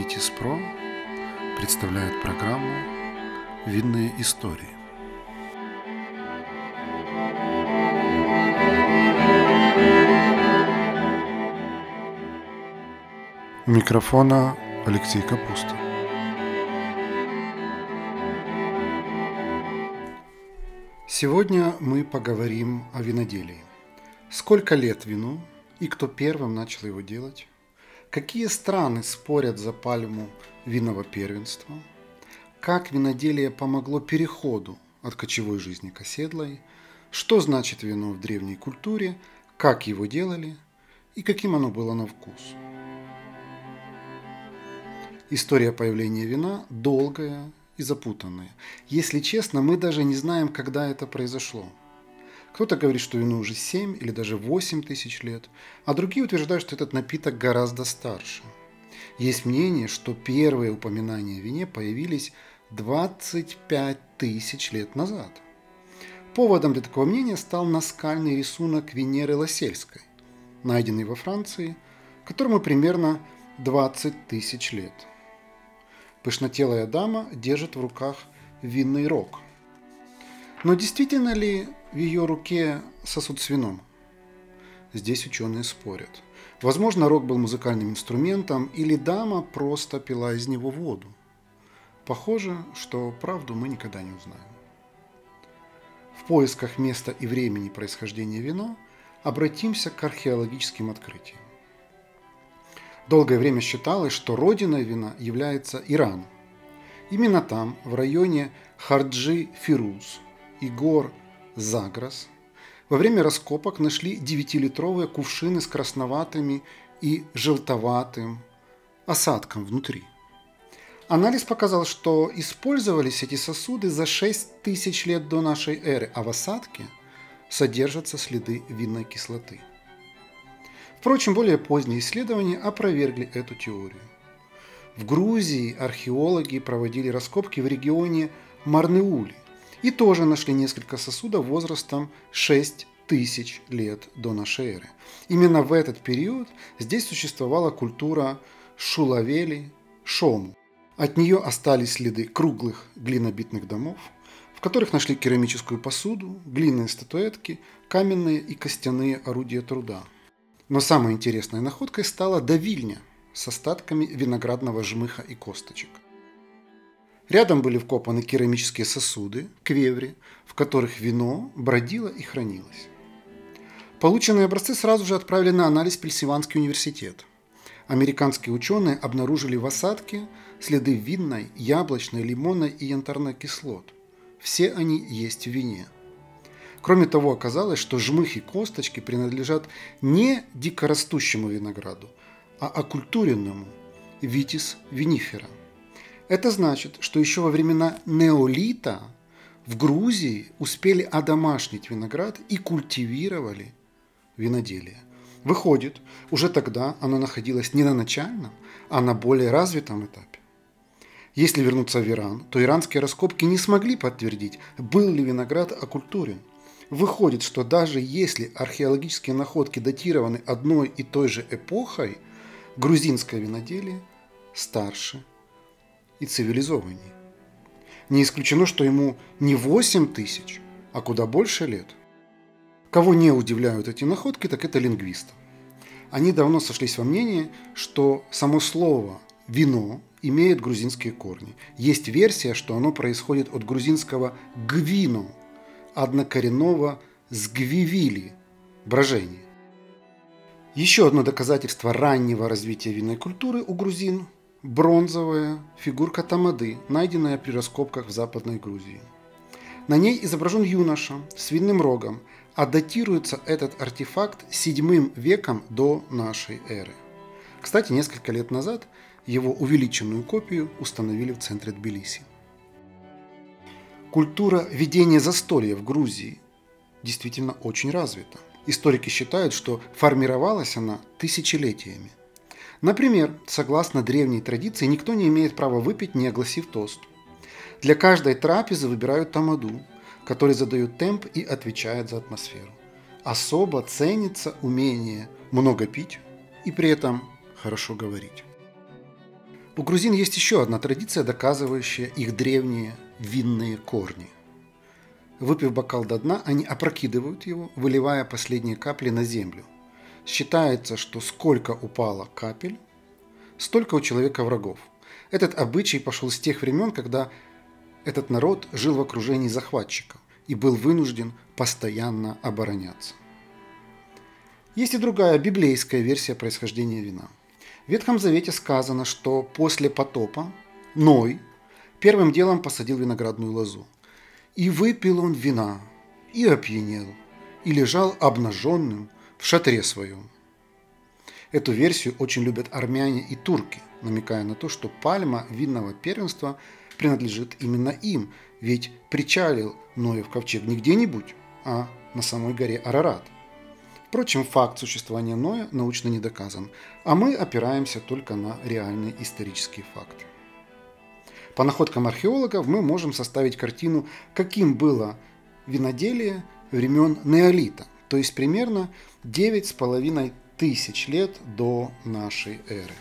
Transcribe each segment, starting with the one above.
Витис.Про представляет программу «Винные истории». У микрофона Алексей Капуста. Сегодня мы поговорим о виноделии. Сколько лет вину и кто первым начал его делать? Какие страны спорят за пальму винного первенства? Как виноделие помогло переходу от кочевой жизни к оседлой? Что значит вино в древней культуре? Как его делали? И каким оно было на вкус? История появления вина долгая и запутанная. Если честно, мы даже не знаем, когда это произошло. Кто-то говорит, что вину уже 7 или даже 8 тысяч лет, а другие утверждают, что этот напиток гораздо старше. Есть мнение, что первые упоминания о вине появились 25 тысяч лет назад. Поводом для такого мнения стал наскальный рисунок Венеры Лассельской, найденный во Франции, которому примерно 20 тысяч лет. Пышнотелая дама держит в руках винный рог. Но действительно ли в ее руке сосуд с вином? Здесь ученые спорят. Возможно, рог был музыкальным инструментом, или дама просто пила из него воду. Похоже, что правду мы никогда не узнаем. В поисках места и времени происхождения вина обратимся к археологическим открытиям. Долгое время считалось, что родиной вина является Иран. Именно там, в районе Харджи-Фируз и гор Загрос, во время раскопок нашли 9-литровые кувшины с красноватыми и желтоватым осадком внутри. Анализ показал, что использовались эти сосуды за 6 тысяч лет до нашей эры, а в осадке содержатся следы винной кислоты. Впрочем, более поздние исследования опровергли эту теорию. В Грузии археологи проводили раскопки в регионе Марнеули и тоже нашли несколько сосудов возрастом 6 тысяч лет до нашей эры. Именно в этот период здесь существовала культура Шулавели-Шому. От нее остались следы круглых глинобитных домов, в которых нашли керамическую посуду, глиняные статуэтки, каменные и костяные орудия труда. Но самой интересной находкой стала давильня с остатками виноградного жмыха и косточек. Рядом были вкопаны керамические сосуды, квеври, в которых вино бродило и хранилось. Полученные образцы сразу же отправили на анализ в Пенсильванский университет. Американские ученые обнаружили в осадке следы винной, яблочной, лимонной и янтарной кислот. Все они есть в вине. Кроме того, оказалось, что жмых и косточки принадлежат не дикорастущему винограду, а окультуренному Vitis vinifera. Это значит, что еще во времена неолита в Грузии успели одомашнить виноград и культивировали виноделие. Выходит, уже тогда оно находилось не на начальном, а на более развитом этапе. Если вернуться в Иран, то иранские раскопки не смогли подтвердить, был ли виноград окультурен. Выходит, что даже если археологические находки датированы одной и той же эпохой, грузинское виноделие старше и цивилизованнее. Не исключено, что ему не 8 тысяч, а куда больше лет. Кого не удивляют эти находки, так это лингвисты. Они давно сошлись во мнении, что само слово «вино» имеет грузинские корни. Есть версия, что оно происходит от грузинского «гвино», однокоренного «сгвивили» – брожение. Еще одно доказательство раннего развития винной культуры у грузин – бронзовая фигурка тамады, найденная при раскопках в Западной Грузии. На ней изображен юноша с винным рогом, а датируется этот артефакт VII веком до нашей эры. Кстати, несколько лет назад его увеличенную копию установили в центре Тбилиси. Культура ведения застолья в Грузии действительно очень развита. Историки считают, что формировалась она тысячелетиями. Например, согласно древней традиции, никто не имеет права выпить, не огласив тост. Для каждой трапезы выбирают тамаду, который задает темп и отвечает за атмосферу. Особо ценится умение много пить и при этом хорошо говорить. У грузин есть еще одна традиция, доказывающая их древние винные корни. Выпив бокал до дна, они опрокидывают его, выливая последние капли на землю. Считается, что сколько упало капель, столько у человека врагов. Этот обычай пошел с тех времен, когда этот народ жил в окружении захватчиков и был вынужден постоянно обороняться. Есть и другая библейская версия происхождения вина. В Ветхом Завете сказано, что после потопа Ной первым делом посадил виноградную лозу. И выпил он вина, и опьянел, и лежал обнаженным в шатре своем. Эту версию очень любят армяне и турки, намекая на то, что пальма винного первенства принадлежит именно им, ведь причалил Ноев ковчег не где-нибудь, а на самой горе Арарат. Впрочем, факт существования Ноя научно не доказан, а мы опираемся только на реальные исторические факты. По находкам археологов мы можем составить картину, каким было виноделие времен неолита, то есть примерно 9,5 тысяч лет до нашей эры.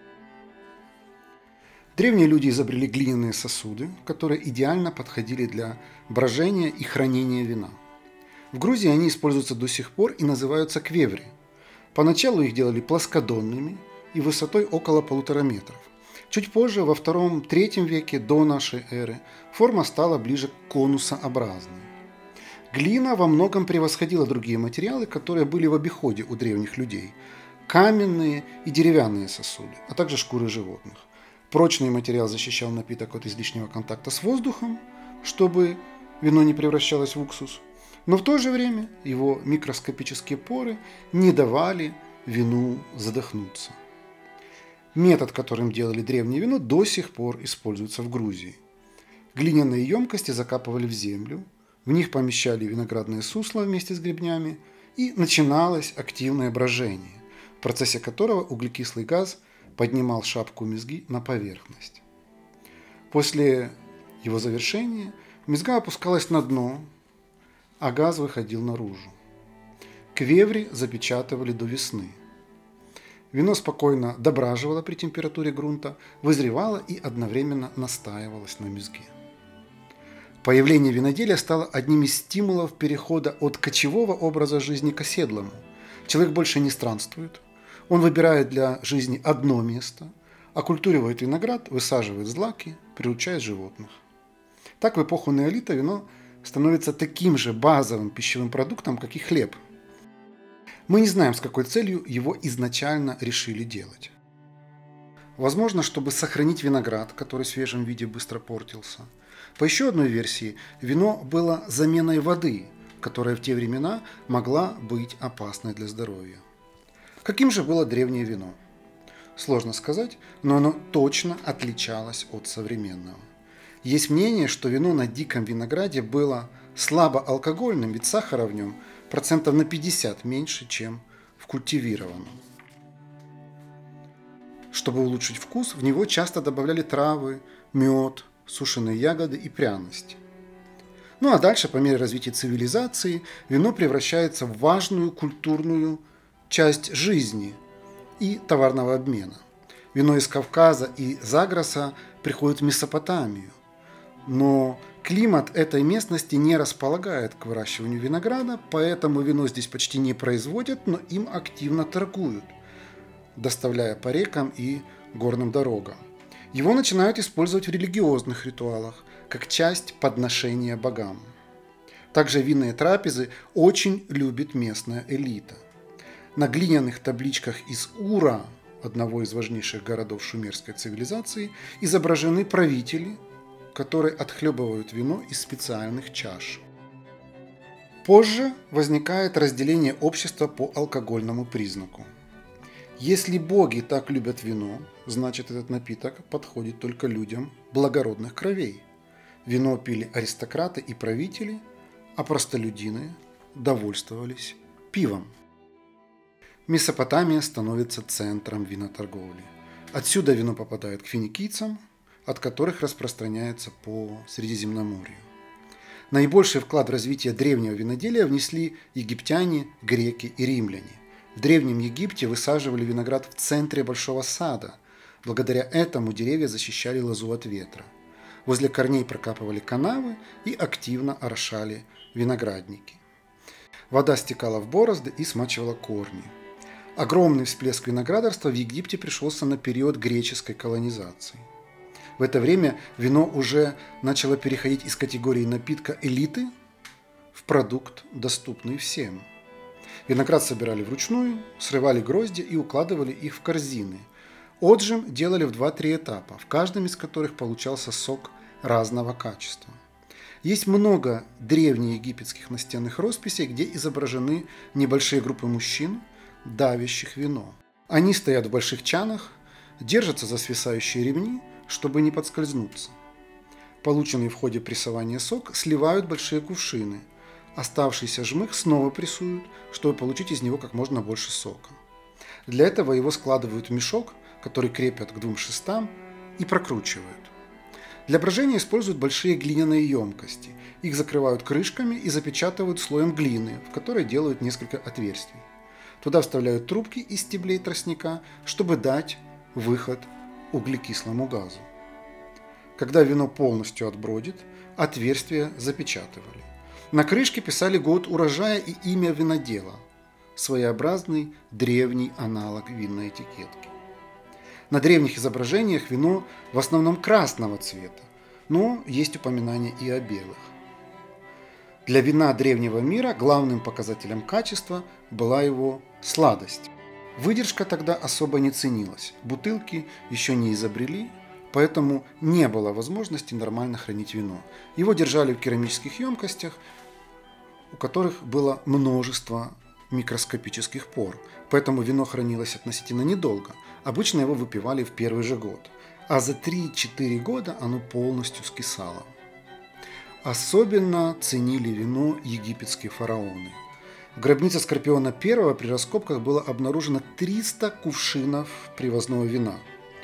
Древние люди изобрели глиняные сосуды, которые идеально подходили для брожения и хранения вина. В Грузии они используются до сих пор и называются квеври. Поначалу их делали плоскодонными и высотой около 1,5 метров. Чуть позже, во II-III веке до нашей эры, форма стала ближе к конусообразной. Глина во многом превосходила другие материалы, которые были в обиходе у древних людей – каменные и деревянные сосуды, а также шкуры животных. Прочный материал защищал напиток от излишнего контакта с воздухом, чтобы вино не превращалось в уксус, но в то же время его микроскопические поры не давали вину задохнуться. Метод, которым делали древнее вино, до сих пор используется в Грузии. Глиняные емкости закапывали в землю, в них помещали виноградные сусла вместе с гребнями, и начиналось активное брожение, в процессе которого углекислый газ поднимал шапку мезги на поверхность. После его завершения мезга опускалась на дно, а газ выходил наружу. Квеври запечатывали до весны. Вино спокойно дображивало при температуре грунта, вызревало и одновременно настаивалось на мезге. Появление виноделия стало одним из стимулов перехода от кочевого образа жизни к оседлому. Человек больше не странствует, он выбирает для жизни одно место, окультуривает виноград, высаживает злаки, приручает животных. Так в эпоху неолита вино становится таким же базовым пищевым продуктом, как и хлеб. Мы не знаем, с какой целью его изначально решили делать. Возможно, чтобы сохранить виноград, который в свежем виде быстро портился. По еще одной версии, вино было заменой воды, которая в те времена могла быть опасной для здоровья. Каким же было древнее вино? Сложно сказать, но оно точно отличалось от современного. Есть мнение, что вино на диком винограде было слабоалкогольным, ведь сахара в нем процентов на 50 меньше, чем в культивированном. Чтобы улучшить вкус, в него часто добавляли травы, мед, сушеные ягоды и пряности. Ну а дальше, по мере развития цивилизации, вино превращается в важную культурную часть жизни и товарного обмена. Вино из Кавказа и Загроса приходит в Месопотамию, но климат этой местности не располагает к выращиванию винограда, поэтому вино здесь почти не производят, но им активно торгуют, доставляя по рекам и горным дорогам. Его начинают использовать в религиозных ритуалах, как часть подношения богам. Также винные трапезы очень любит местная элита. На глиняных табличках из Ура, одного из важнейших городов шумерской цивилизации, изображены правители, которые отхлебывают вино из специальных чаш. Позже возникает разделение общества по алкогольному признаку. Если боги так любят вино, значит этот напиток подходит только людям благородных кровей. Вино пили аристократы и правители, а простолюдины довольствовались пивом. Месопотамия становится центром виноторговли. Отсюда вино попадает к финикийцам, от которых распространяется по Средиземноморью. Наибольший вклад в развитие древнего виноделия внесли египтяне, греки и римляне. В Древнем Египте высаживали виноград в центре большого сада, Благодаря этому деревья защищали лозу от ветра. Возле корней прокапывали канавы и активно орошали виноградники. Вода стекала в борозды и смачивала корни. Огромный всплеск виноградарства в Египте пришелся на период греческой колонизации. В это время вино уже начало переходить из категории напитка элиты в продукт, доступный всем. Виноград собирали вручную, срывали грозди и укладывали их в корзины. Отжим делали в 2-3 этапа, в каждом из которых получался сок разного качества. Есть много древнеегипетских настенных росписей, где изображены небольшие группы мужчин, давящих вино. Они стоят в больших чанах, держатся за свисающие ремни, чтобы не подскользнуться. Полученный в ходе прессования сок сливают в большие кувшины. Оставшийся жмых снова прессуют, чтобы получить из него как можно больше сока. Для этого его складывают в мешок, который крепят к 2 шестам и прокручивают. Для брожения используют большие глиняные емкости. Их закрывают крышками и запечатывают слоем глины, в которой делают несколько отверстий. Туда вставляют трубки из стеблей тростника, чтобы дать выход углекислому газу. Когда вино полностью отбродит, отверстия запечатывали. На крышке писали год урожая и имя винодела. Своеобразный древний аналог винной этикетки. На древних изображениях вино в основном красного цвета, но есть упоминания и о белых. Для вина древнего мира главным показателем качества была его сладость. Выдержка тогда особо не ценилась, бутылки еще не изобрели, поэтому не было возможности нормально хранить вино. Его держали в керамических емкостях, у которых было множество микроскопических пор, поэтому вино хранилось относительно недолго. Обычно его выпивали в первый же год, а за 3-4 года оно полностью скисало. Особенно ценили вино египетские фараоны. В гробнице Скорпиона I при раскопках было обнаружено 300 кувшинов привозного вина.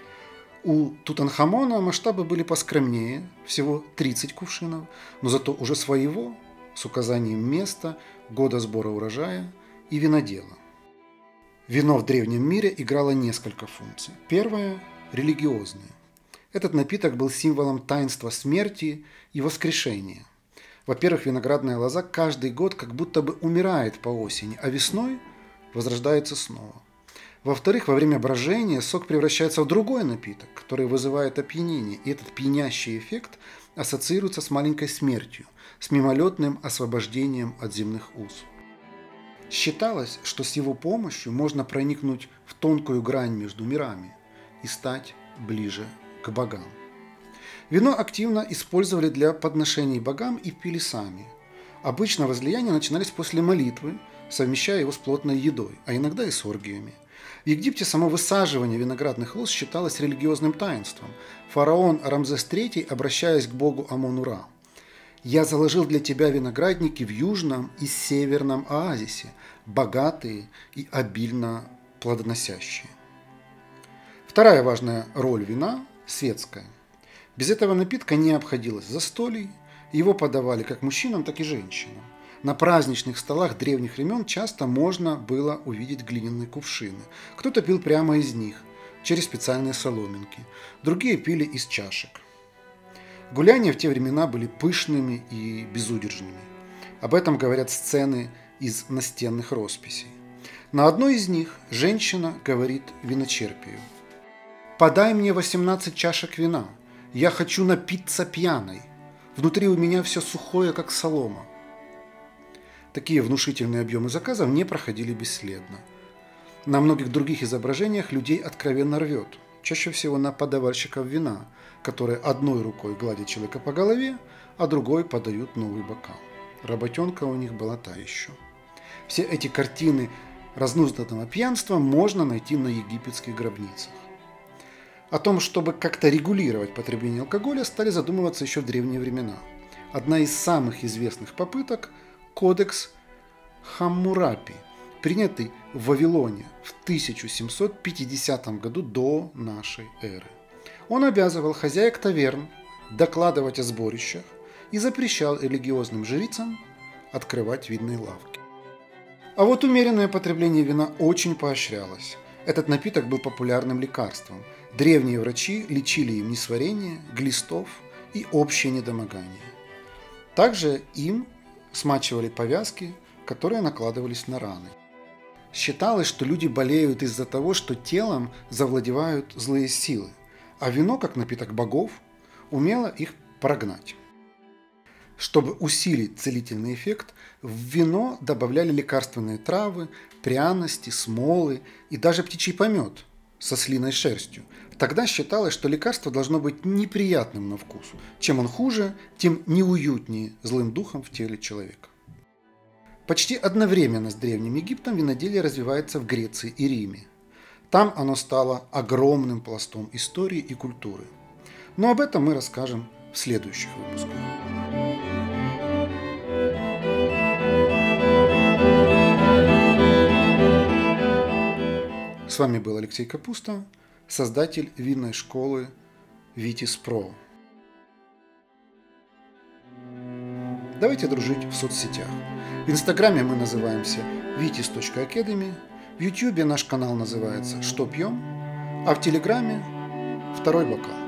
У Тутанхамона масштабы были поскромнее, всего 30 кувшинов, но зато уже своего, с указанием места, года сбора урожая и винодела. Вино в древнем мире играло несколько функций. Первая – религиозная. Этот напиток был символом таинства смерти и воскрешения. Во-первых, виноградная лоза каждый год как будто бы умирает по осени, а весной возрождается снова. Во-вторых, во время брожения сок превращается в другой напиток, который вызывает опьянение, и этот пьянящий эффект ассоциируется с маленькой смертью, с мимолетным освобождением от земных уз. Считалось, что с его помощью можно проникнуть в тонкую грань между мирами и стать ближе к богам. Вино активно использовали для подношений богам и пили сами. Обычно возлияния начинались после молитвы, совмещая его с плотной едой, а иногда и с оргиями. В Египте само высаживание виноградных лоз считалось религиозным таинством. Фараон Рамзес III, обращаясь к богу Амон-Ра: «Я заложил для тебя виноградники в южном и северном оазисе, богатые и обильно плодоносящие». Вторая важная роль вина – светская. Без этого напитка не обходилось застолий, его подавали как мужчинам, так и женщинам. На праздничных столах древних времен часто можно было увидеть глиняные кувшины. Кто-то пил прямо из них, через специальные соломинки, другие пили из чашек. Гуляния в те времена были пышными и безудержными. Об этом говорят сцены из настенных росписей. На одной из них женщина говорит виночерпию: «Подай мне 18 чашек вина. Я хочу напиться пьяной. Внутри у меня все сухое, как солома». Такие внушительные объемы заказов не проходили бесследно. На многих других изображениях людей откровенно рвет. Чаще всего на подавальщиков вина, которые одной рукой гладят человека по голове, а другой подают новый бокал. Работенка у них была та еще. Все эти картины разнузданного пьянства можно найти на египетских гробницах. О том, чтобы как-то регулировать потребление алкоголя, стали задумываться еще в древние времена. Одна из самых известных попыток – Кодекс Хаммурапи, принятый в Вавилоне в 1750 году до нашей эры. Он обязывал хозяек таверн докладывать о сборищах и запрещал религиозным жрицам открывать винные лавки. А вот умеренное потребление вина очень поощрялось. Этот напиток был популярным лекарством. Древние врачи лечили им несварение, глистов и общее недомогание. Также им смачивали повязки, которые накладывались на раны. Считалось, что люди болеют из-за того, что телом завладевают злые силы, а вино, как напиток богов, умело их прогнать. Чтобы усилить целительный эффект, в вино добавляли лекарственные травы, пряности, смолы и даже птичий помет со слиной шерстью. Тогда считалось, что лекарство должно быть неприятным на вкус. Чем он хуже, тем неуютнее злым духом в теле человека. Почти одновременно с Древним Египтом виноделие развивается в Греции и Риме. Там оно стало огромным пластом истории и культуры. Но об этом мы расскажем в следующих выпусках. С вами был Алексей Капуста, создатель винной школы Vitis Pro. Давайте дружить в соцсетях. В Инстаграме мы называемся vitis.academy, в Ютубе наш канал называется «Что пьем?», а в Телеграме «Второй бокал».